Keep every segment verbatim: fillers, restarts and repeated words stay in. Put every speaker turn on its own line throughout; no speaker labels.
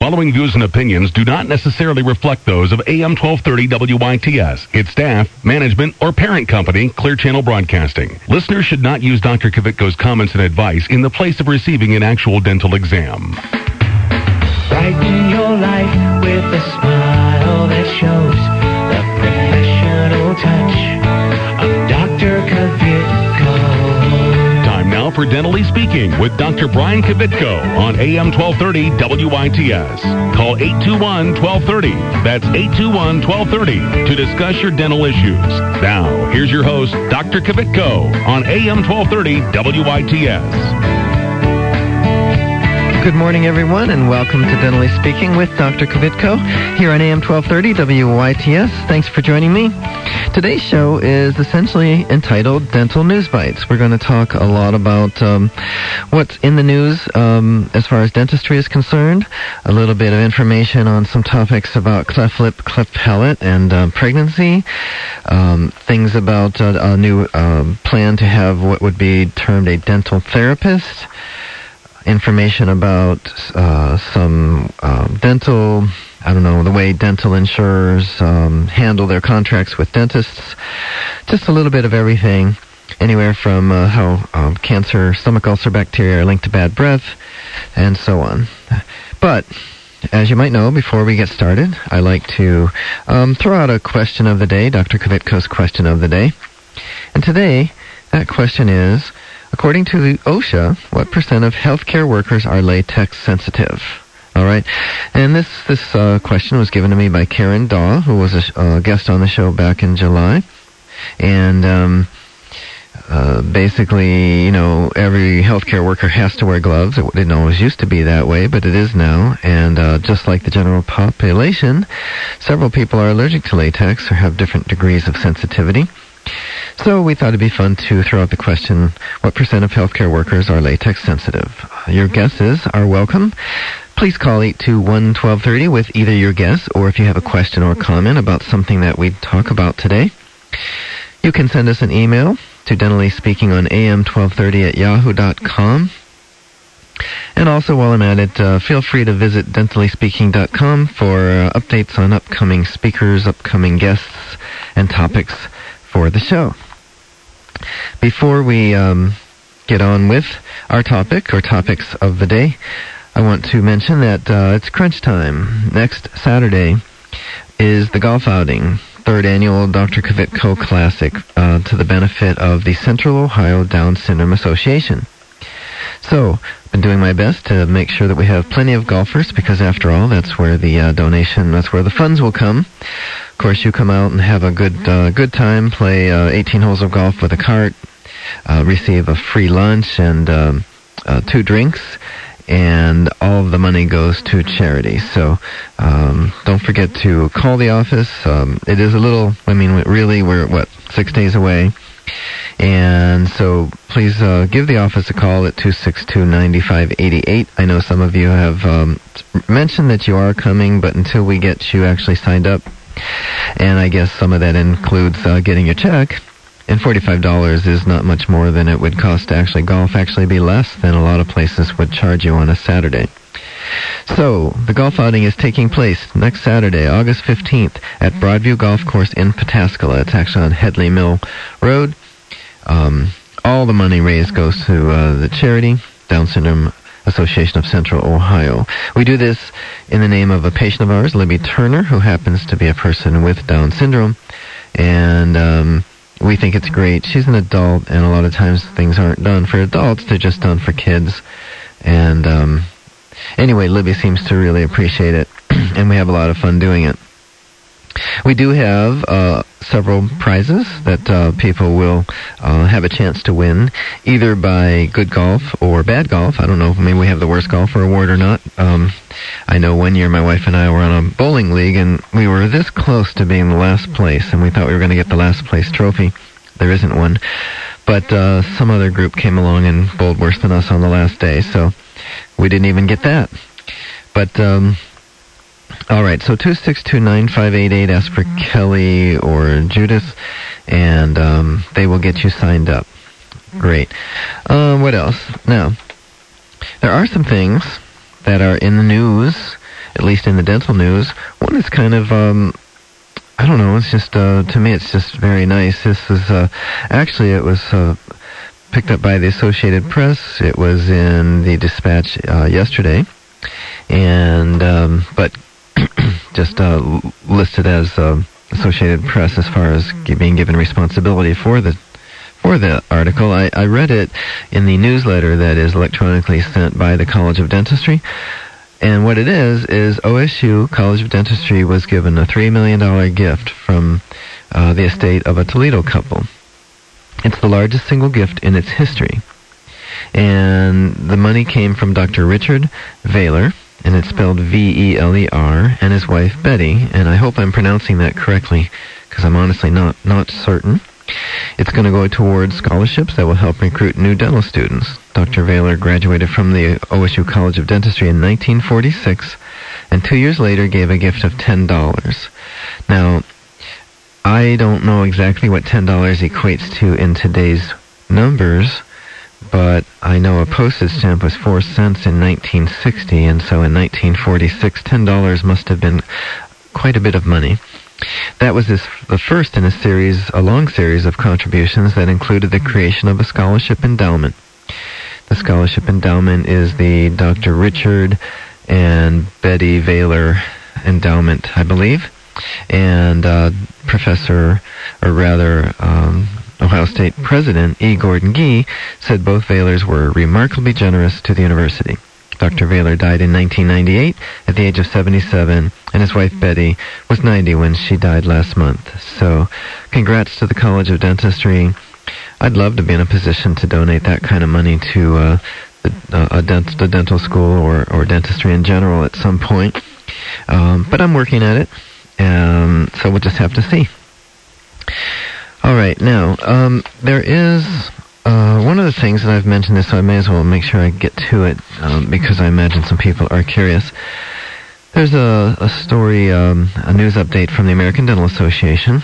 following views and opinions do not necessarily reflect those of A M twelve thirty W I T S, its staff, management, or parent company, Clear Channel Broadcasting. Listeners should not use Doctor Kvitko's comments and advice in the place of receiving an actual dental exam.
Brighten your life with a smile that shows the professional touch of Doctor Kvitko.
Time now for Dentally Speaking with Doctor Brian Kvitko on A M twelve thirty W I T S. Call eight two one, one two three zero. That's eight two one, one two three zero to discuss your dental issues. Now, here's your host, Doctor Kvitko on A M twelve thirty W I T S.
Good morning, everyone, and welcome to Dentally Speaking with Doctor Kvitko here on A M twelve thirty W Y T S. Thanks for joining me. Today's show is essentially entitled Dental News Bites. We're going to talk a lot about um, what's in the news um, as far as dentistry is concerned, a little bit of information on some topics about cleft lip, cleft palate, and uh, pregnancy, um, things about uh, a new uh, plan to have what would be termed a dental therapist, information about uh, some uh, dental, I don't know, the way dental insurers um, handle their contracts with dentists. Just a little bit of everything, anywhere from uh, how um, cancer, stomach ulcer bacteria are linked to bad breath, and so on. But, as you might know, before we get started, I like to um, throw out a question of the day, Doctor Kvitko's question of the day. And today, that question is, according to the OSHA, what percent of healthcare workers are latex sensitive? All right. And this this uh, question was given to me by Karen Daw, who was a uh, guest on the show back in July. And um, uh, basically, you know, every healthcare worker has to wear gloves. It didn't always used to be that way, but it is now. And uh, just like the general population, several people are allergic to latex or have different degrees of sensitivity. So we thought it'd be fun to throw out the question, what percent of healthcare workers are latex sensitive? Your guesses are welcome. Please call eight two one, one two three zero with either your guess or if you have a question or comment about something that we talk about today. You can send us an email to Dentally Speaking on A M twelve thirty at yahoo dot com. And also, while I'm at it, uh, feel free to visit dentally speaking dot com for uh, updates on upcoming speakers, upcoming guests, and topics for the show. Before we um, get on with our topic or topics of the day, I want to mention that uh, it's crunch time. Next Saturday is the golf outing, third annual Doctor Kvitko Classic, uh, to the benefit of the Central Ohio Down Syndrome Association. So, I've been doing my best to make sure that we have plenty of golfers, because after all, that's where the uh, donation, that's where the funds will come. Of course, you come out and have a good uh, good time, play uh, eighteen holes of golf with a cart, uh, receive a free lunch and um, uh, two drinks, and all of the money goes to charity. So um, don't forget to call the office. Um, it is a little, I mean, really, we're, what, six days away. And so please uh, give the office a call at two six two, nine five eight eight. I know some of you have um, mentioned that you are coming, but until we get you actually signed up, and I guess some of that includes uh, getting your check, and forty-five dollars is not much more than it would cost to actually golf, actually be less than a lot of places would charge you on a Saturday. So, the golf outing is taking place next Saturday, August fifteenth, at Broadview Golf Course in Pataskala. It's actually on Headley Mill Road. Um, all the money raised goes to uh, the charity, Down Syndrome Association of Central Ohio. We do this in the name of a patient of ours, Libby Turner, who happens to be a person with Down syndrome. And um, we think it's great. She's an adult, and a lot of times things aren't done for adults. They're just done for kids. And um, anyway, Libby seems to really appreciate it, and we have a lot of fun doing it. We do have uh, several prizes that uh, people will uh, have a chance to win, either by good golf or bad golf. I don't know, maybe we have the worst golfer award or not. Um, I know one year my wife and I were on a bowling league, and we were this close to being the last place, and we thought we were going to get the last place trophy. There isn't one. But uh, some other group came along and bowled worse than us on the last day, so we didn't even get that. But... Um, All right, so two six two, nine five eight eight, ask for Kelly or Judith, and um, they will get you signed up. Great. Uh, what else? Now, there are some things that are in the news at least in the dental news. One is kind of, um, I don't know, it's just, uh, to me it's just very nice. This is, uh, actually it was uh, picked up by the Associated Press. It was in the Dispatch uh, yesterday, and, um, but just uh, listed as uh, Associated Press as far as being given responsibility for the for the article. I, I read it in the newsletter that is electronically sent by the College of Dentistry. And what it is, is O S U College of Dentistry was given a three million dollars gift from uh, the estate of a Toledo couple. It's the largest single gift in its history. And the money came from Doctor Richard Vehler, and it's spelled V E L E R, and his wife Betty, and I hope I'm pronouncing that correctly, because I'm honestly not, not certain. It's going to go towards scholarships that will help recruit new dental students. Doctor Vehler graduated from the O S U College of Dentistry in nineteen forty-six, and two years later gave a gift of ten dollars. Now, I don't know exactly what ten dollars equates to in today's numbers, but I know a postage stamp was four cents in nineteen sixty, and so in nineteen forty-six, ten dollars must have been quite a bit of money. That was his, the first in a series, a long series of contributions that included the creation of a scholarship endowment. The scholarship endowment is the Doctor Richard and Betty Vehler Endowment, I believe, and uh, Professor, or rather, um, Ohio State President E. Gordon Gee said both Vehlers were remarkably generous to the university. Doctor Vehler died in nineteen ninety-eight at the age of seventy-seven, and his wife Betty was ninety when she died last month. So, congrats to the College of Dentistry. I'd love to be in a position to donate that kind of money to uh, the, uh, a dent- the dental school or, or dentistry in general at some point. Um, but I'm working at it, um, so we'll just have to see. All right, now, um, there is... Uh, one of the things that I've mentioned this, so I may as well make sure I get to it, um, because I imagine some people are curious. There's a, a story, um, a news update from the American Dental Association,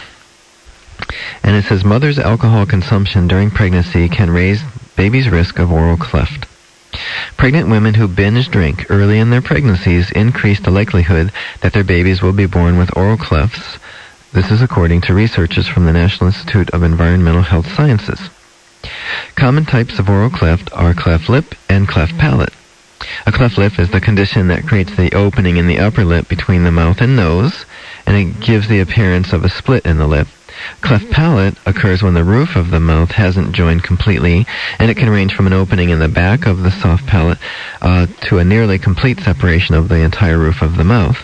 and it says, mother's alcohol consumption during pregnancy can raise baby's risk of oral cleft. Pregnant women who binge drink early in their pregnancies increase the likelihood that their babies will be born with oral clefts. This is according to researchers from the National Institute of Environmental Health Sciences. Common types of oral cleft are cleft lip and cleft palate. A cleft lip is the condition that creates the opening in the upper lip between the mouth and nose, and it gives the appearance of a split in the lip. Cleft palate occurs when the roof of the mouth hasn't joined completely, and it can range from an opening in the back of the soft palate uh, to a nearly complete separation of the entire roof of the mouth.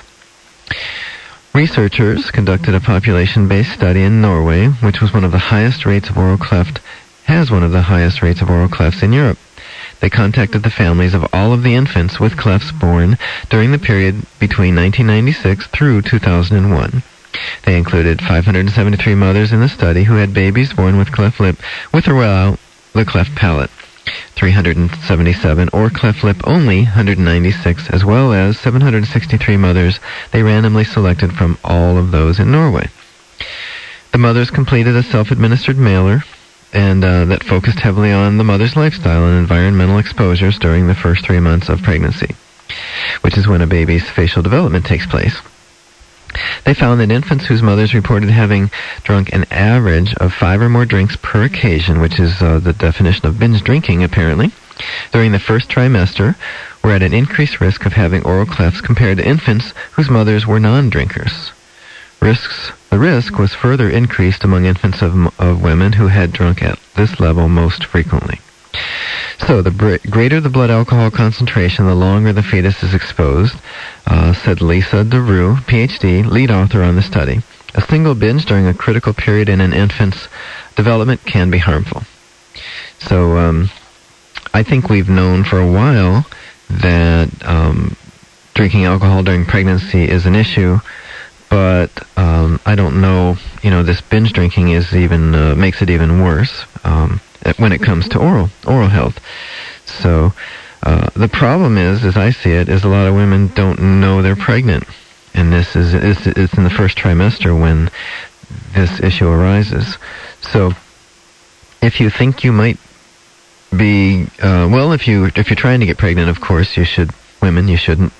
Researchers conducted a population-based study in Norway, which was one of the highest rates of oral cleft has one of the highest rates of oral clefts in Europe. They contacted the families of all of the infants with clefts born during the period between nineteen ninety-six through two thousand one. They included five hundred seventy-three mothers in the study who had babies born with cleft lip with or without the cleft palate, three hundred seventy-seven, or cleft lip only, one hundred ninety-six, as well as seven hundred sixty-three mothers they randomly selected from all of those in Norway. The mothers completed a self-administered mailer and uh, that focused heavily on the mother's lifestyle and environmental exposures during the first three months of pregnancy, which is when a baby's facial development takes place. They found that infants whose mothers reported having drunk an average of five or more drinks per occasion, which is uh, the definition of binge drinking, apparently, during the first trimester, were at an increased risk of having oral clefts compared to infants whose mothers were non-drinkers. Risks, the risk was further increased among infants of, of women who had drunk at this level most frequently. So, the br- greater the blood alcohol concentration, the longer the fetus is exposed, uh, said Lisa DeRue, P H D, lead author on the study. A single binge during a critical period in an infant's development can be harmful. So, um, I think we've known for a while that um, drinking alcohol during pregnancy is an issue, but um, I don't know, you know, this binge drinking is even uh, makes it even worse um, when it comes to oral oral health. So uh, the problem is, as I see it, is a lot of women don't know they're pregnant, and this is it's, it's in the first trimester when this issue arises. So if you think you might be uh, well, if you if you're trying to get pregnant, of course you should. Women, you shouldn't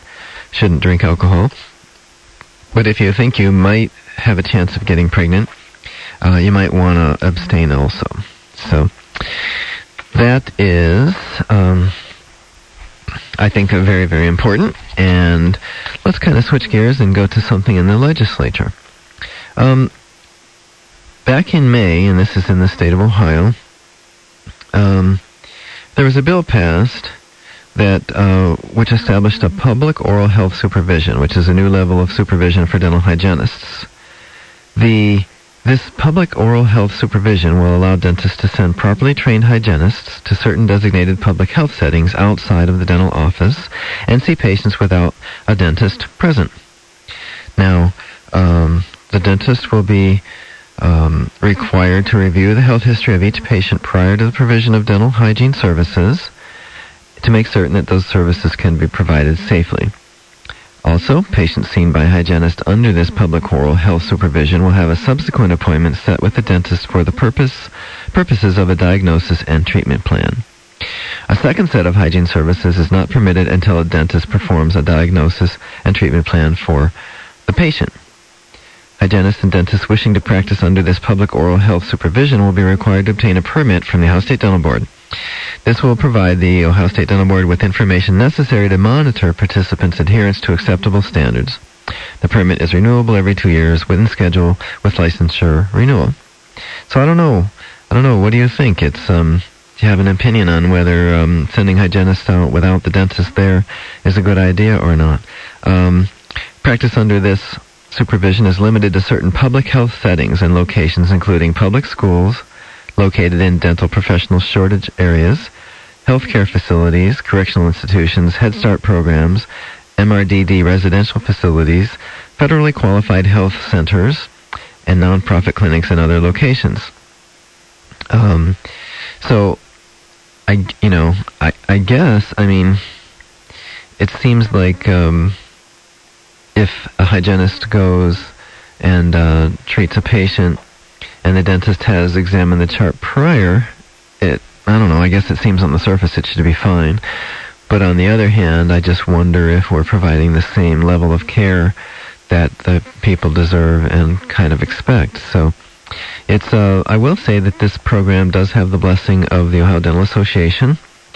shouldn't drink alcohol. But if you think you might have a chance of getting pregnant, uh, you might want to abstain also. So that is, um, I think, uh, very, very important. And let's kind of switch gears and go to something in the legislature. Um, back in May, and this is in the state of Ohio, um, there was a bill passed that uh, which established a public oral health supervision, which is a new level of supervision for dental hygienists. The This public oral health supervision will allow dentists to send properly trained hygienists to certain designated public health settings outside of the dental office and see patients without a dentist present. Now, um, the dentist will be um, required to review the health history of each patient prior to the provision of dental hygiene services to make certain that those services can be provided safely. Also, patients seen by hygienists under this public oral health supervision will have a subsequent appointment set with the dentist for the purpose purposes of a diagnosis and treatment plan. A second set of hygiene services is not permitted until a dentist performs a diagnosis and treatment plan for the patient. Hygienists and dentists wishing to practice under this public oral health supervision will be required to obtain a permit from the Ohio State Dental Board. This will provide the Ohio State Dental Board with information necessary to monitor participants' adherence to acceptable standards. The permit is renewable every two years within schedule with licensure renewal. So I don't know. I don't know. What do you think? It's um, do you have an opinion on whether um, sending hygienists out without the dentist there is a good idea or not? Um, practice under this supervision is limited to certain public health settings and locations, including public schools located in dental professional shortage areas, healthcare facilities, correctional institutions, Head Start programs, M R D D residential facilities, federally qualified health centers, and nonprofit clinics and other locations. Um, so, I, you know, I, I guess, I mean, it seems like um, if a hygienist goes and uh, treats a patient and the dentist has examined the chart prior, it, I don't know, I guess it seems on the surface it should be fine. But on the other hand, I just wonder if we're providing the same level of care that the people deserve and kind of expect. So it's, uh, I will say that this program does have the blessing of the Ohio Dental Association.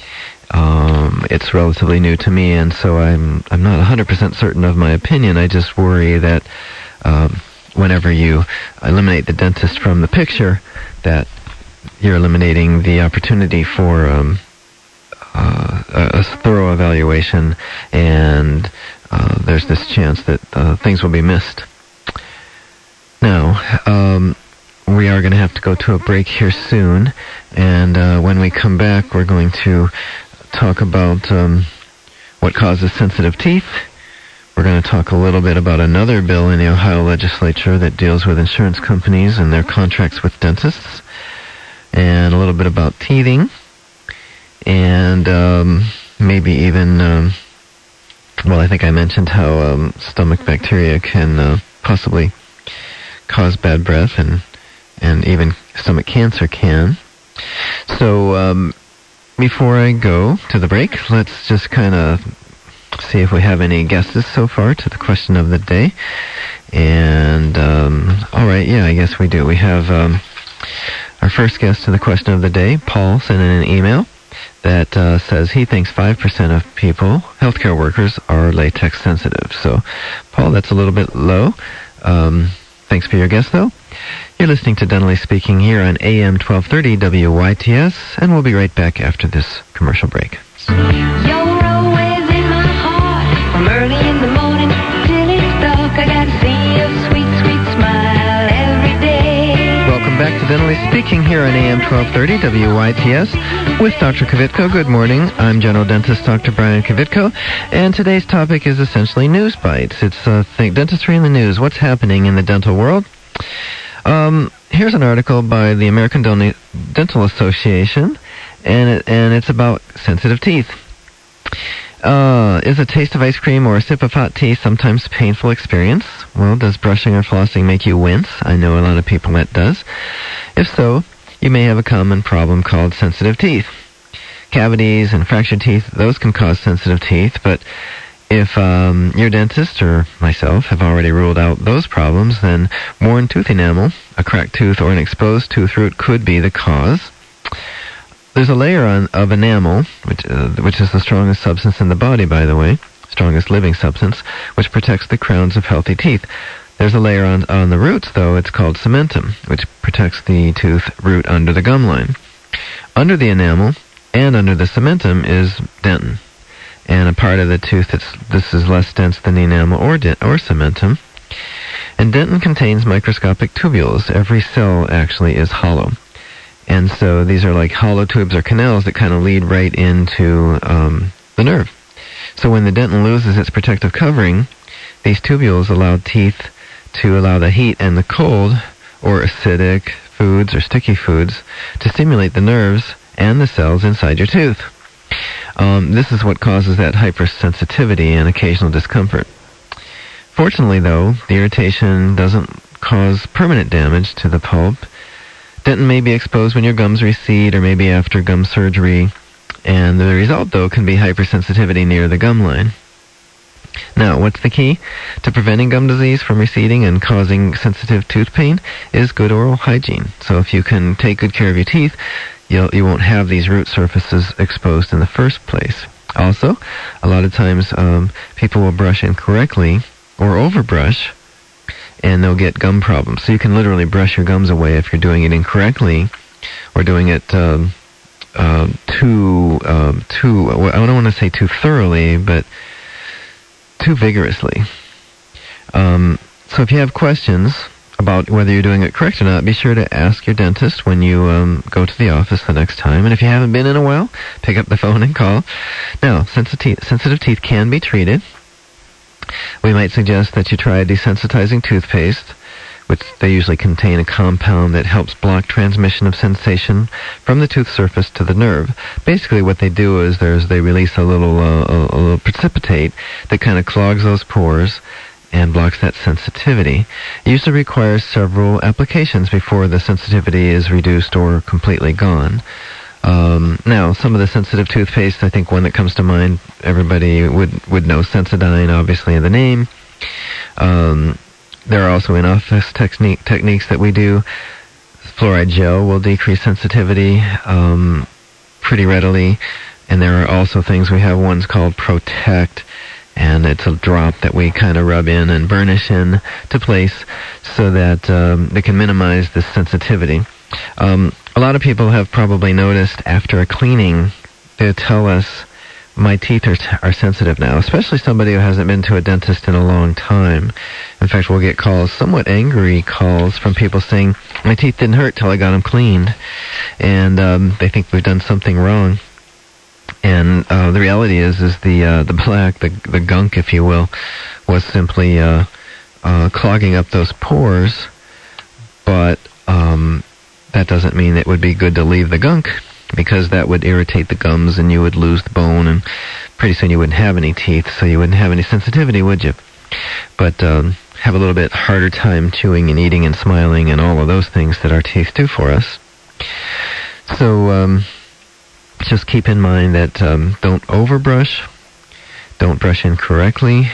Um, it's relatively new to me, and so I'm, I'm not one hundred percent certain of my opinion. I just worry that um, whenever you eliminate the dentist from the picture, that you're eliminating the opportunity for um, uh, a, a thorough evaluation, and uh, there's this chance that uh, things will be missed. Now, um, we are going to have to go to a break here soon, and uh, when we come back, we're going to talk about um, what causes sensitive teeth. We're going to talk a little bit about another bill in the Ohio legislature that deals with insurance companies and their contracts with dentists, and a little bit about teething, and um, maybe even, um, well, I think I mentioned how um, stomach bacteria can uh, possibly cause bad breath, and, and even stomach cancer can. So um, before I go to the break, let's just kind of see if we have any guesses so far to the question of the day. And, um, all right, yeah, I guess we do. We have um, our first guess to the question of the day. Paul sent in an email that uh, says he thinks five percent of people, healthcare workers, are latex sensitive. So, Paul, that's a little bit low. Um, thanks for your guess, though. You're listening to Dentally Speaking here on A M twelve thirty W Y T S, and we'll be right back after this commercial break.
Early in the morning till it's dark, I gotta see your sweet, sweet smile every day.
Welcome back to Dentally Speaking here on A M twelve thirty W Y T S with Doctor Kvitko. Good morning. I'm General Dentist Doctor Brian Kvitko, and today's topic is essentially news bites. It's uh, think dentistry in the news. What's happening in the dental world? Um, here's an article by the American Dental Association, and it, and it's about sensitive teeth. Uh, is a taste of ice cream or a sip of hot tea sometimes painful experience? Well, does brushing or flossing make you wince? I know a lot of people that does. If so, you may have a common problem called sensitive teeth. Cavities and fractured teeth, those can cause sensitive teeth, but If um, your dentist or myself have already ruled out those problems, then worn tooth enamel, a cracked tooth, or an exposed tooth root could be the cause. There's a layer on, of enamel, which, uh, which is the strongest substance in the body, by the way, strongest living substance, which protects the crowns of healthy teeth. There's a layer on, on the roots, though. It's called cementum, which protects the tooth root under the gum line. Under the enamel and under the cementum is dentin, and a part of the tooth that's this is less dense than the enamel or dent, or cementum. And dentin contains microscopic tubules. Every cell actually is hollow, and so these are like hollow tubes or canals that kind of lead right into um, the nerve. So when the dentin loses its protective covering, these tubules allow teeth to allow the heat and the cold, or acidic foods or sticky foods, to stimulate the nerves and the cells inside your tooth. Um, this is what causes that hypersensitivity and occasional discomfort. Fortunately, though, the irritation doesn't cause permanent damage to the pulp. Dentin may be exposed when your gums recede or maybe after gum surgery, and the result, though, can be hypersensitivity near the gum line. Now, what's the key to preventing gum disease from receding and causing sensitive tooth pain is good oral hygiene. So if you can take good care of your teeth, you'll, you won't have these root surfaces exposed in the first place. Also, a lot of times um, people will brush incorrectly or overbrush, and they'll get gum problems. So you can literally brush your gums away if you're doing it incorrectly or doing it um, uh, too, uh, too, I don't want to say too thoroughly, but too vigorously. Um, so if you have questions about whether you're doing it correct or not, be sure to ask your dentist when you um, go to the office the next time. And if you haven't been in a while, pick up the phone and call. Now, sensitive, sensitive teeth can be treated. We might suggest that you try a desensitizing toothpaste, which they usually contain a compound that helps block transmission of sensation from the tooth surface to the nerve. Basically what they do is there's they release a little, uh, a, a little precipitate that kind of clogs those pores and blocks that sensitivity. It usually requires several applications before the sensitivity is reduced or completely gone. Um, now, some of the sensitive toothpaste, I think one that comes to mind, everybody would, would know Sensodyne, obviously, the name. Um... There are also in-office technique, techniques that we do. Fluoride gel will decrease sensitivity um, pretty readily. And there are also things, we have ones called Protect, and it's a drop that we kind of rub in and burnish in to place so that um, they can minimize the sensitivity. Um, a lot of people have probably noticed after a cleaning, they'll tell us, my teeth are, t- are sensitive now, especially somebody who hasn't been to a dentist in a long time. In fact, we'll get calls, somewhat angry calls, from people saying, my teeth didn't hurt till I got them cleaned, and um, they think we've done something wrong. And uh, the reality is, is the uh, the plaque, the the gunk, if you will, was simply uh, uh, clogging up those pores, but um, that doesn't mean it would be good to leave the gunk, because that would irritate the gums and you would lose the bone, and pretty soon you wouldn't have any teeth, so you wouldn't have any sensitivity, would you? But um, have a little bit harder time chewing and eating and smiling and all of those things that our teeth do for us. So um, just keep in mind that um, don't overbrush, don't brush incorrectly,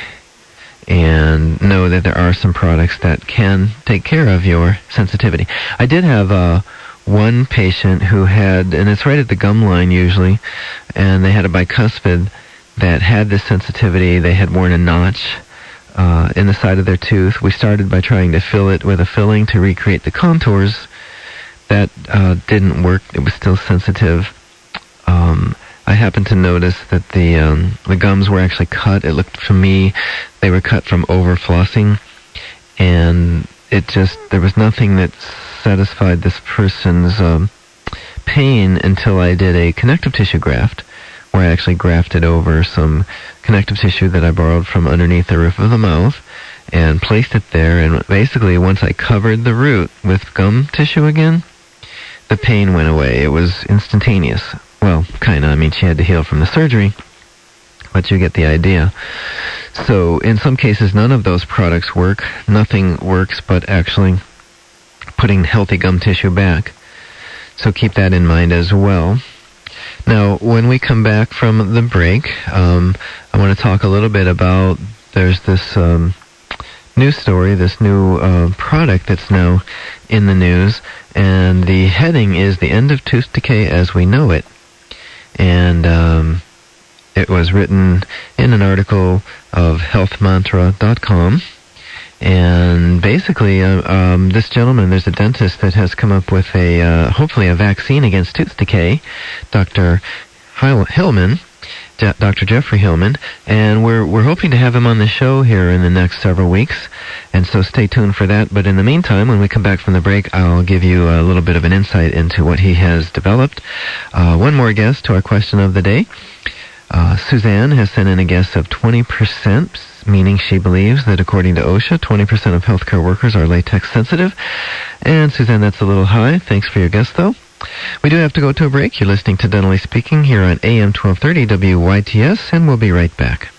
and know that there are some products that can take care of your sensitivity. I did have a one patient who had, and it's right at the gum line usually, and they had a bicuspid that had this sensitivity. They had worn a notch uh, in the side of their tooth. We started by trying to fill it with a filling to recreate the contours. That uh, didn't work. It was still sensitive. Um, I happened to notice that the um, the gums were actually cut. It looked to me they were cut from over flossing, and it just, there was nothing that satisfied this person's um, pain until I did a connective tissue graft, where I actually grafted over some connective tissue that I borrowed from underneath the roof of the mouth and placed it there. And basically, once I covered the root with gum tissue again, the pain went away. It was instantaneous. Well, kind of. I mean, she had to heal from the surgery, but you get the idea. So in some cases, none of those products work. Nothing works but actually putting healthy gum tissue back. So keep that in mind as well. Now, when we come back from the break, um, I want to talk a little bit about, there's this um, news story, this new uh, product that's now in the news, and the heading is The End of Tooth Decay as We Know It. And um, it was written in an article of health mantra dot com. And basically, uh, um, this gentleman, there's a dentist that has come up with a, uh, hopefully a vaccine against tooth decay, Doctor Hillman, Je- Doctor Jeffrey Hillman, and we're we're hoping to have him on the show here in the next several weeks, and so stay tuned for that. But in the meantime, when we come back from the break, I'll give you a little bit of an insight into what he has developed. Uh, one more guess to our question of the day. Uh, Suzanne has sent in a guess of twenty percent, meaning she believes that according to OSHA, twenty percent of healthcare workers are latex sensitive. And Suzanne, that's a little high. Thanks for your guess, though. We do have to go to a break. You're listening to Dentally Speaking here on A M twelve thirty W Y T S, and we'll be right back.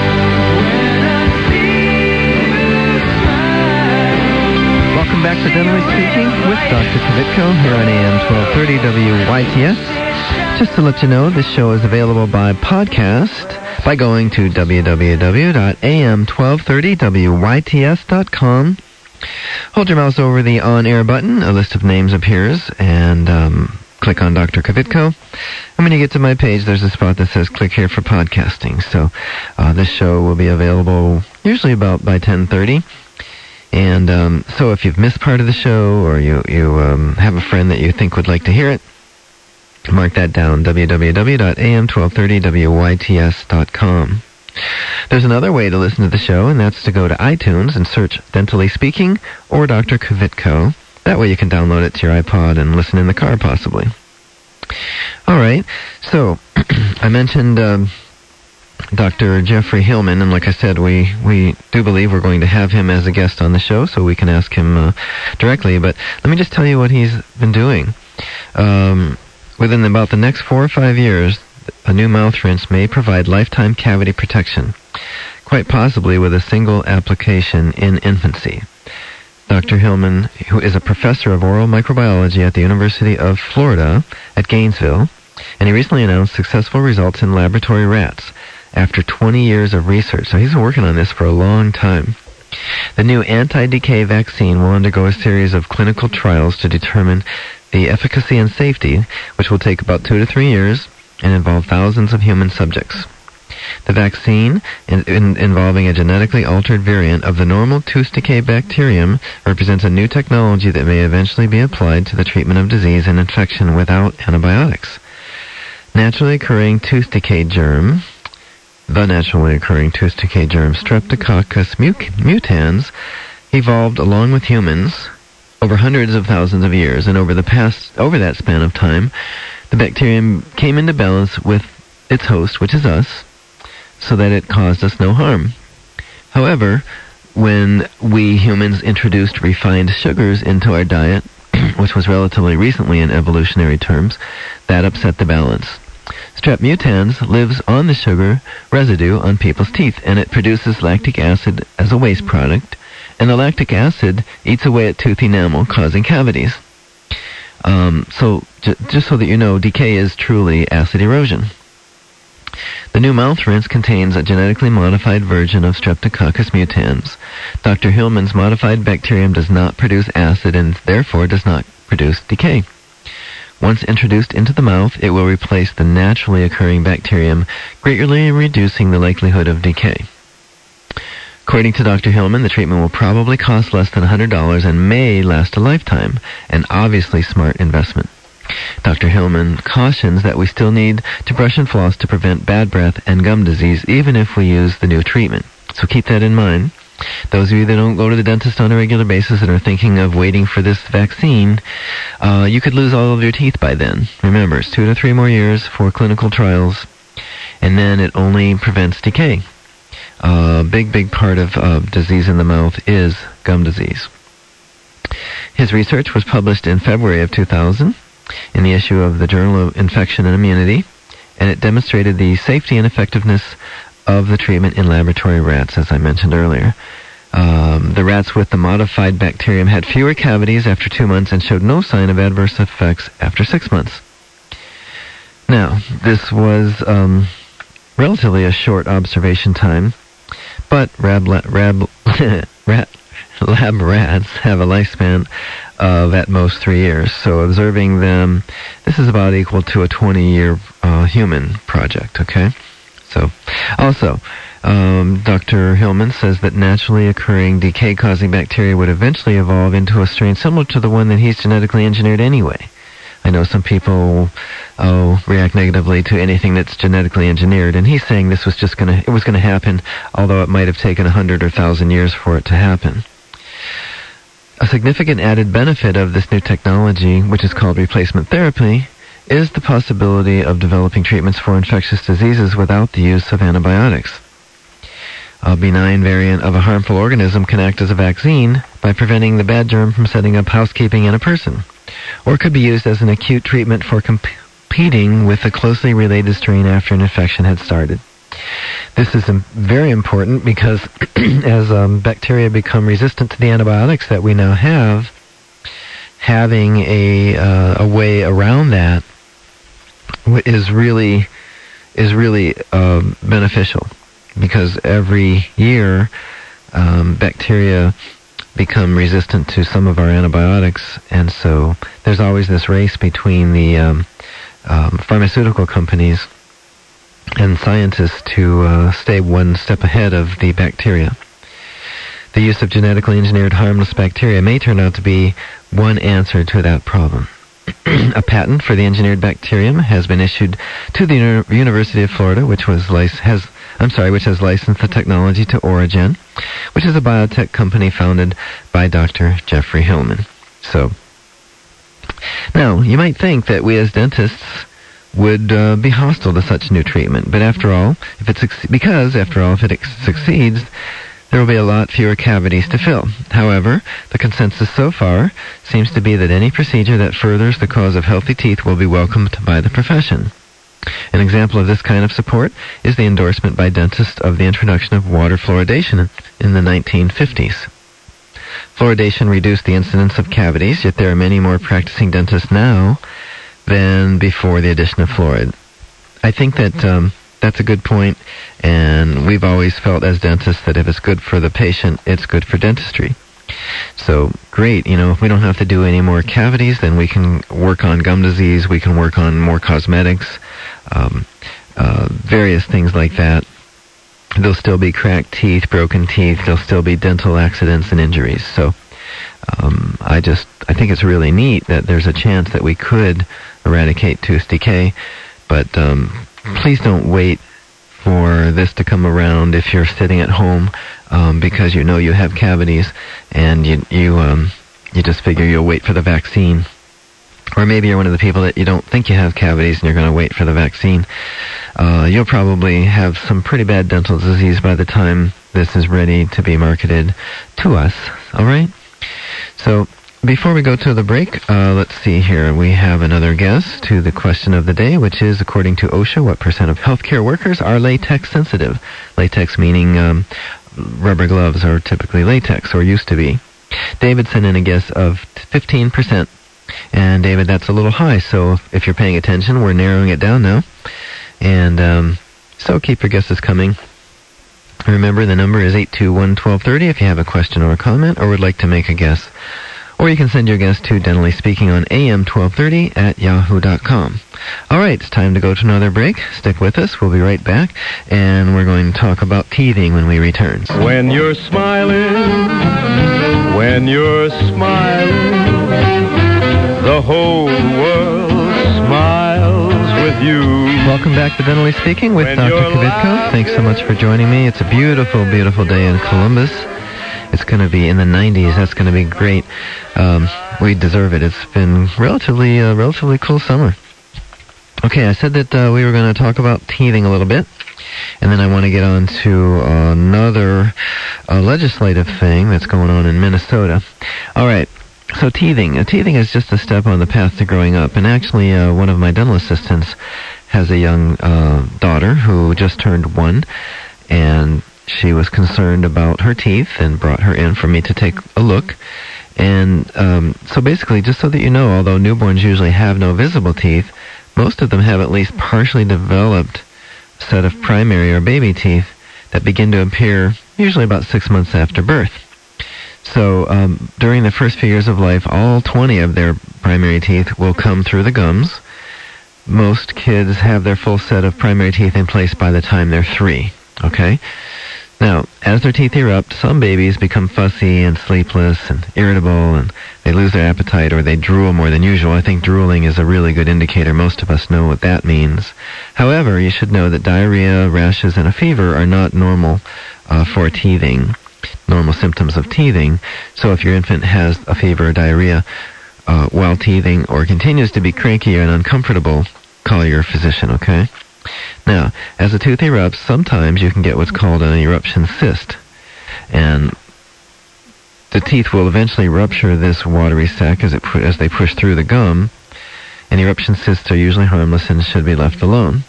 Welcome back to Dentally Speaking with Doctor Kvitko here on A M twelve thirty W Y T S. Just to let you know, this show is available by podcast by going to w w w dot a m twelve thirty w y t s dot com. Hold your mouse over the on-air button. A list of names appears, and um, click on Doctor Kvitko. And when you get to my page, there's a spot that says click here for podcasting. So uh, this show will be available usually about by ten thirty. And um, so if you've missed part of the show, or you, you um, have a friend that you think would like to hear it, mark that down, w w w dot a m twelve thirty w y t s dot com. There's another way to listen to the show, and that's to go to iTunes and search Dentally Speaking or Doctor Kvitko. That way you can download it to your iPod and listen in the car, possibly. All right, so I mentioned um, Doctor Jeffrey Hillman, and like I said, we, we do believe we're going to have him as a guest on the show, so we can ask him uh, directly. But let me just tell you what he's been doing. Um... Within about the next four or five years, a new mouth rinse may provide lifetime cavity protection, quite possibly with a single application in infancy. Doctor Hillman, who is a professor of oral microbiology at the University of Florida at Gainesville, and he recently announced successful results in laboratory rats after twenty years of research. So he's been working on this for a long time. The new anti-decay vaccine will undergo a series of clinical trials to determine the efficacy and safety, which will take about two to three years and involve thousands of human subjects. The vaccine, in, in, involving a genetically altered variant of the normal tooth decay bacterium, represents a new technology that may eventually be applied to the treatment of disease and infection without antibiotics. Naturally occurring tooth decay germ, the naturally occurring tooth decay germ, Streptococcus mutans, evolved along with humans over hundreds of thousands of years, and over the past, over that span of time, the bacterium came into balance with its host, which is us, so that it caused us no harm. However, when we humans introduced refined sugars into our diet, which was relatively recently in evolutionary terms, that upset the balance. Strep mutans lives on the sugar residue on people's teeth, and it produces lactic acid as a waste product, and the lactic acid eats away at tooth enamel, causing cavities. Um, so, j- just so that you know, decay is truly acid erosion. The new mouth rinse contains a genetically modified version of Streptococcus mutans. Doctor Hillman's modified bacterium does not produce acid and therefore does not produce decay. Once introduced into the mouth, it will replace the naturally occurring bacterium, greatly reducing the likelihood of decay. According to Doctor Hillman, the treatment will probably cost less than one hundred dollars and may last a lifetime, an obviously smart investment. Doctor Hillman cautions that we still need to brush and floss to prevent bad breath and gum disease, even if we use the new treatment. So keep that in mind. Those of you that don't go to the dentist on a regular basis and are thinking of waiting for this vaccine, uh, you could lose all of your teeth by then. Remember, it's two to three more years for clinical trials, and then it only prevents decay. A uh, big, big part of uh, disease in the mouth is gum disease. His research was published in February of two thousand in the issue of the Journal of Infection and Immunity, and it demonstrated the safety and effectiveness of the treatment in laboratory rats, as I mentioned earlier. Um, the rats with the modified bacterium had fewer cavities after two months and showed no sign of adverse effects after six months. Now, this was um, relatively a short observation time, but rab, la, rab, rat, lab rats have a lifespan of at most three years. So observing them, this is about equal to a twenty-year uh, human project, okay? So, also, um, Doctor Hillman says that naturally occurring decay-causing bacteria would eventually evolve into a strain similar to the one that he's genetically engineered anyway. I know some people oh, react negatively to anything that's genetically engineered, and he's saying this was just gonna, it was gonna happen, although it might have taken a hundred or thousand years for it to happen. A significant added benefit of this new technology, which is called replacement therapy, is the possibility of developing treatments for infectious diseases without the use of antibiotics. A benign variant of a harmful organism can act as a vaccine by preventing the bad germ from setting up housekeeping in a person, or could be used as an acute treatment for competing with a closely related strain after an infection had started. This is um, very important because as um, bacteria become resistant to the antibiotics that we now have, having a uh, a way around that is really is really um, beneficial, because every year um, bacteria become resistant to some of our antibiotics, and so there's always this race between the um, um, pharmaceutical companies and scientists to uh, stay one step ahead of the bacteria. The use of genetically engineered harmless bacteria may turn out to be one answer to that problem. A patent for the engineered bacterium has been issued to the Uni- University of Florida, which was lic- has I'm sorry, which has licensed the technology to Origen, which is a biotech company founded by Doctor Jeffrey Hillman. So, now you might think that we as dentists would uh, be hostile to such new treatment, but after all, if it suc- because after all, if it ex- succeeds, there will be a lot fewer cavities to fill. However, the consensus so far seems to be that any procedure that furthers the cause of healthy teeth will be welcomed by the profession. An example of this kind of support is the endorsement by dentists of the introduction of water fluoridation in the nineteen fifties. Fluoridation reduced the incidence of cavities, yet there are many more practicing dentists now than before the addition of fluoride. I think that um, that's a good point, and we've always felt as dentists that if it's good for the patient, it's good for dentistry. So, great, you know, if we don't have to do any more cavities, then we can work on gum disease, we can work on more cosmetics, um, uh, various things like that. There'll still be cracked teeth, broken teeth, there'll still be dental accidents and injuries. So, um, I just, I think it's really neat that there's a chance that we could eradicate tooth decay, but um, please don't wait for this to come around if you're sitting at home um, because you know you have cavities and you you um, you just figure you'll wait for the vaccine. Or maybe you're one of the people that you don't think you have cavities and you're going to wait for the vaccine. Uh, you'll probably have some pretty bad dental disease by the time this is ready to be marketed to us. All right? So before we go to the break, uh, let's see here. We have another guess to the question of the day, which is, according to OSHA, what percent of healthcare workers are latex sensitive? Latex meaning um, rubber gloves are typically latex, or used to be. David sent in a guess of fifteen percent. And David, that's a little high, so if you're paying attention, we're narrowing it down now. And um, so keep your guesses coming. Remember, the number is eight two one, one two three zero if you have a question or a comment or would like to make a guess. Or you can send your guess to Dentally Speaking on A M twelve thirty at yahoo dot com. All right, it's time to go to another break. Stick with us. We'll be right back, and we're going to talk about teething when we return.
When you're smiling, when you're smiling, the whole world smiles with you.
Welcome back to Dentally Speaking with
When
Doctor
you're
Kavitko. Thanks so much for joining me. It's a beautiful, beautiful day in Columbus. It's going to be in the nineties. That's going to be great. Um, we deserve it. It's been relatively, uh, relatively cool summer. Okay, I said that uh, we were going to talk about teething a little bit, and then I want to get on to another uh, legislative thing that's going on in Minnesota. All right. So teething. Uh, teething is just a step on the path to growing up. And actually, uh, one of my dental assistants has a young uh, daughter who just turned one, and she was concerned about her teeth and brought her in for me to take a look. And um, so basically, just so that you know, although newborns usually have no visible teeth, most of them have at least partially developed set of primary or baby teeth that begin to appear usually about six months after birth. So um, during the first few years of life, all twenty of their primary teeth will come through the gums. Most kids have their full set of primary teeth in place by the time they're three. Okay? Now, as their teeth erupt, some babies become fussy and sleepless and irritable, and they lose their appetite or they drool more than usual. I think drooling is a really good indicator. Most of us know what that means. However, you should know that diarrhea, rashes, and a fever are not normal uh, for teething, normal symptoms of teething. So if your infant has a fever or diarrhea uh, while teething or continues to be cranky and uncomfortable, call your physician, okay? Now, as the tooth erupts, sometimes you can get what's called an eruption cyst. And the teeth will eventually rupture this watery sac as, it pu- as they push through the gum. And eruption cysts are usually harmless and should be left alone.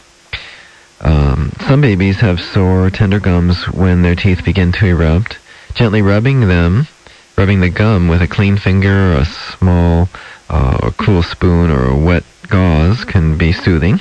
Um, some babies have sore, tender gums when their teeth begin to erupt. Gently rubbing them, rubbing the gum with a clean finger or a small uh, or cool spoon or a wet gauze can be soothing.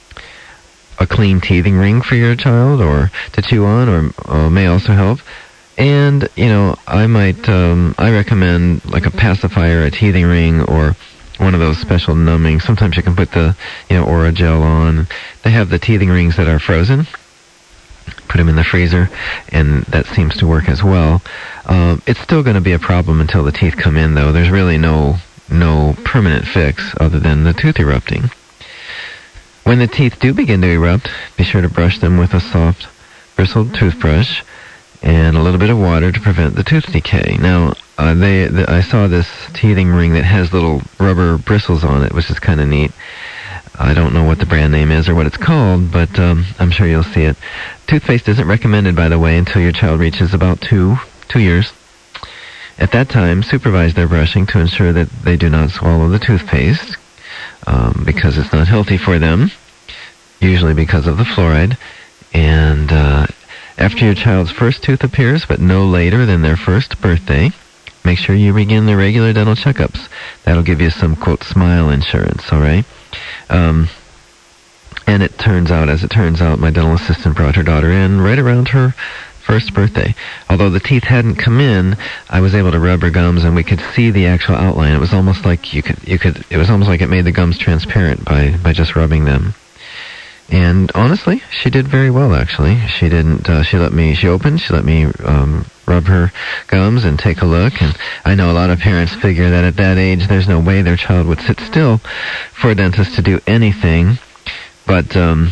A clean teething ring for your child or to chew on or uh, may also help. And, you know, I might, um, I recommend like a pacifier, a teething ring, or one of those special numbing. Sometimes you can put the, you know, Oragel on. They have the teething rings that are frozen. Put them in the freezer, and that seems to work as well. Um, it's still going to be a problem until the teeth come in, though. There's really no, no permanent fix other than the tooth erupting. When the teeth do begin to erupt, be sure to brush them with a soft, bristled toothbrush and a little bit of water to prevent the tooth decay. Now, uh, they, the, I saw this teething ring that has little rubber bristles on it, which is kind of neat. I don't know what the brand name is or what it's called, but um, I'm sure you'll see it. Toothpaste isn't recommended, by the way, until your child reaches about two, two years. At that time, supervise their brushing to ensure that they do not swallow the toothpaste. Um, because it's not healthy for them, usually because of the fluoride. And uh, after your child's first tooth appears, but no later than their first birthday, make sure you begin their regular dental checkups. That'll give you some, quote, smile insurance, all right? Um, and it turns out, as it turns out, my dental assistant brought her daughter in right around her first birthday. Although the teeth hadn't come in, I was able to rub her gums, and we could see the actual outline. It was almost like you could, you could. It was almost like it made the gums transparent by by just rubbing them. And honestly, she did very well. Actually, she didn't. Uh, she let me. She opened. She let me um, rub her gums and take a look. And I know a lot of parents figure that at that age, there's no way their child would sit still for a dentist to do anything, but um,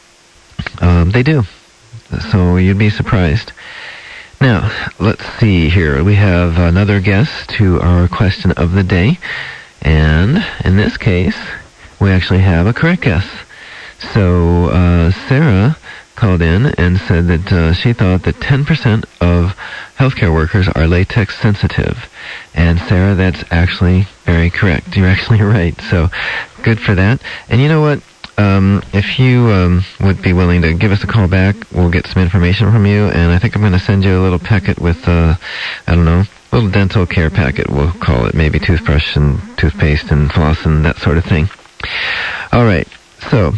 um, they do. So you'd be surprised. Now, let's see here. We have another guess to our question of the day. And in this case, we actually have a correct guess. So uh, Sarah called in and said that uh, she thought that ten percent of healthcare workers are latex sensitive. And Sarah, that's actually very correct. You're actually right. So good for that. And you know what? Um, if you um, would be willing to give us a call back, we'll get some information from you, and I think I'm going to send you a little packet with, uh, I don't know, a little dental care packet, we'll call it, maybe toothbrush and toothpaste and floss and that sort of thing. All right, so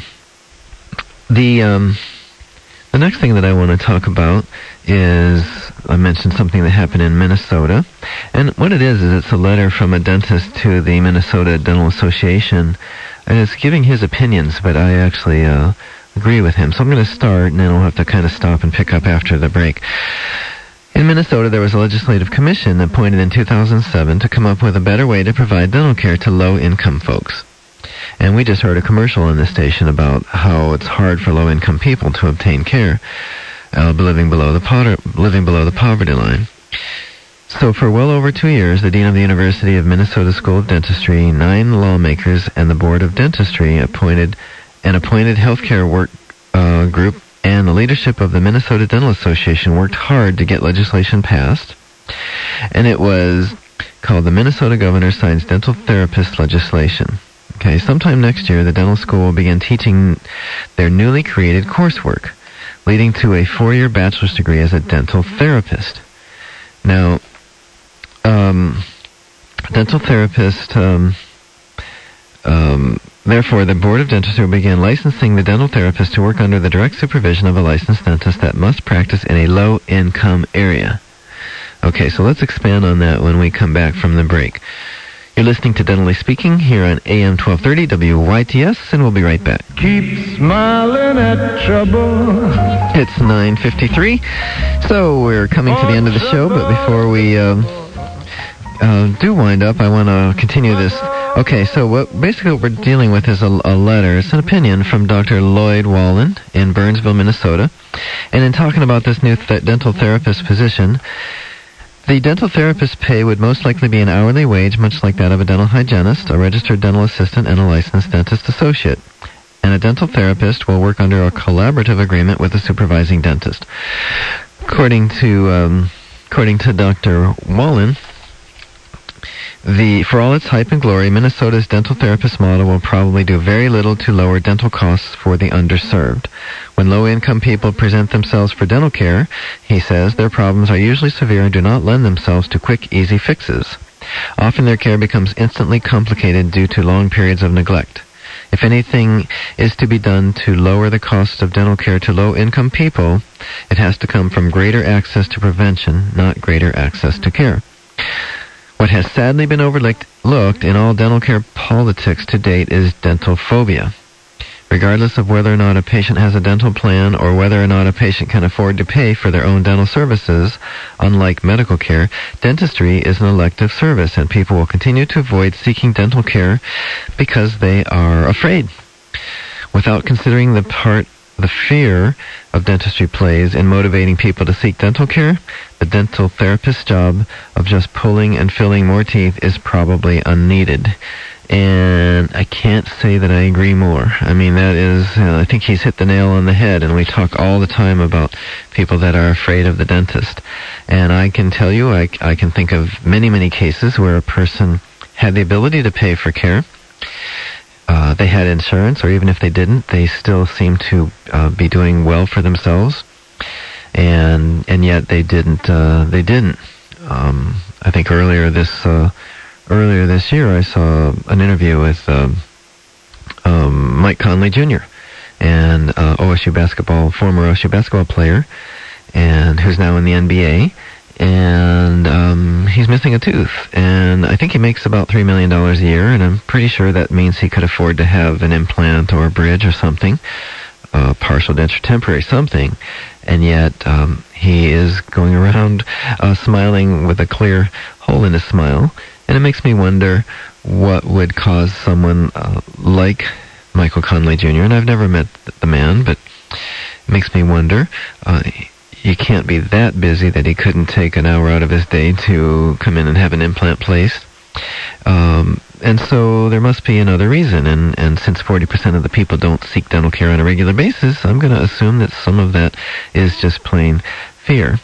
the um, the next thing that I want to talk about is, I mentioned something that happened in Minnesota, and what it is is it's a letter from a dentist to the Minnesota Dental Association. And it's giving his opinions, but I actually uh, agree with him. So I'm going to start, and then I'll have to kind of stop and pick up after the break. In Minnesota, there was a legislative commission appointed in two thousand seven to come up with a better way to provide dental care to low-income folks. And we just heard a commercial on this station about how it's hard for low-income people to obtain care, uh, living below the po- living below the poverty line. So for well over two years, the Dean of the University of Minnesota School of Dentistry, nine lawmakers, and the Board of Dentistry appointed an appointed healthcare work uh, group, and the leadership of the Minnesota Dental Association worked hard to get legislation passed. And it was called the Minnesota Governor Signs Dental Therapist Legislation. Okay, sometime next year, the dental school will begin teaching their newly created coursework, leading to a four-year bachelor's degree as a dental therapist. Now, Um, dental therapist um, um, Therefore, the Board of Dentistry will begin licensing the dental therapist to work under the direct supervision of a licensed dentist that must practice in a low-income area. Okay, so let's expand on that when we come back from the break. You're listening to Dentally Speaking here on A M twelve thirty W Y T S, and we'll be right back.
Keep smiling at trouble.
It's nine fifty-three, so we're coming to the end of the show, but before we um, uh, do wind up, I want to continue this. Okay, so what basically what we're dealing with is a, a letter. It's an opinion from Doctor Lloyd Wallen in Burnsville, Minnesota. And in talking about this new th- dental therapist position, the dental therapist's pay would most likely be an hourly wage, much like that of a dental hygienist, a registered dental assistant, and a licensed dentist associate. And a dental therapist will work under a collaborative agreement with a supervising dentist. According to um, according to Doctor Wallen, The, for all its hype and glory, Minnesota's dental therapist model will probably do very little to lower dental costs for the underserved. When low-income people present themselves for dental care, he says, their problems are usually severe and do not lend themselves to quick, easy fixes. Often their care becomes instantly complicated due to long periods of neglect. If anything is to be done to lower the cost of dental care to low-income people, it has to come from greater access to prevention, not greater access to care. What has sadly been overlooked looked in all dental care politics to date is dental phobia. Regardless of whether or not a patient has a dental plan or whether or not a patient can afford to pay for their own dental services, unlike medical care, dentistry is an elective service, and people will continue to avoid seeking dental care because they are afraid. Without considering the part the fear of dentistry plays in motivating people to seek dental care, the dental therapist's job of just pulling and filling more teeth is probably unneeded. And I can't say that I agree more. I mean, that is, you know, I think he's hit the nail on the head, and we talk all the time about people that are afraid of the dentist. And I can tell you, I, I can think of many, many cases where a person had the ability to pay for care. Uh, they had insurance, or even if they didn't, they still seemed to uh, be doing well for themselves, and and yet they didn't. Uh, they didn't. Um, I think earlier this uh, earlier this year, I saw an interview with um, um, Mike Conley Junior, and uh, O S U basketball former O S U basketball player, and who's now in the N B A. And um, he's missing a tooth, and I think he makes about three million dollars a year, and I'm pretty sure that means he could afford to have an implant or a bridge or something, uh, partial denture, temporary something, and yet um, he is going around uh, smiling with a clear hole in his smile, and it makes me wonder what would cause someone uh, like Michael Conley Junior, and I've never met the man, but it makes me wonder, uh, you can't be that busy that he couldn't take an hour out of his day to come in and have an implant placed. Um, and so there must be another reason. And, and since forty percent of the people don't seek dental care on a regular basis, I'm going to assume that some of that is just plain fear.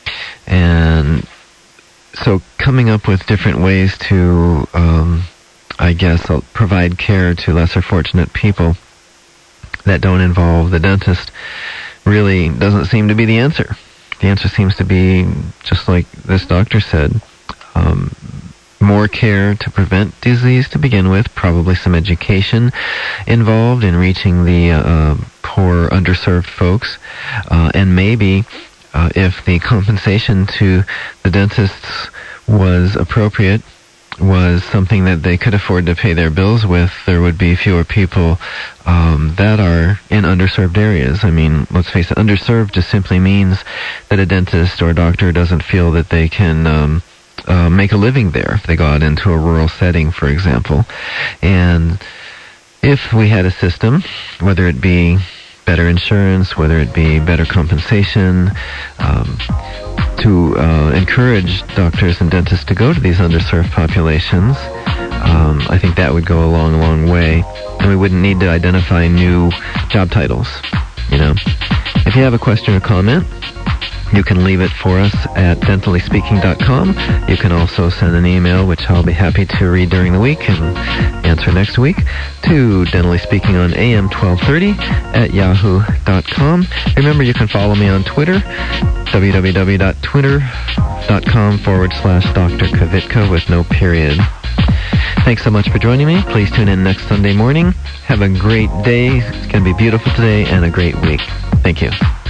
And so coming up with different ways to, um, I guess, I'll provide care to lesser fortunate people that don't involve the dentist really doesn't seem to be the answer. The answer seems to be, just like this doctor said, um, more care to prevent disease to begin with, probably some education involved in reaching the uh, poor, underserved folks, uh, and maybe uh, if the compensation to the dentists was appropriate, was something that they could afford to pay their bills with, there would be fewer people um, that are in underserved areas. I mean, let's face it, underserved just simply means that a dentist or a doctor doesn't feel that they can um, uh, make a living there if they go out into a rural setting, for example. And if we had a system, whether it be better insurance, whether it be better compensation, um, to uh, encourage doctors and dentists to go to these underserved populations, um, I think that would go a long, long way. And we wouldn't need to identify new job titles, you know. If you have a question or comment, you can leave it for us at dentally speaking dot com. You can also send an email, which I'll be happy to read during the week and answer next week, to Dentally Speaking on A M twelve thirty at yahoo dot com. Remember, you can follow me on Twitter, www.twitter.com forward slash Dr. Kvitko with no period. Thanks so much for joining me. Please tune in next Sunday morning. Have a great day. It's going to be beautiful today and a great week. Thank you.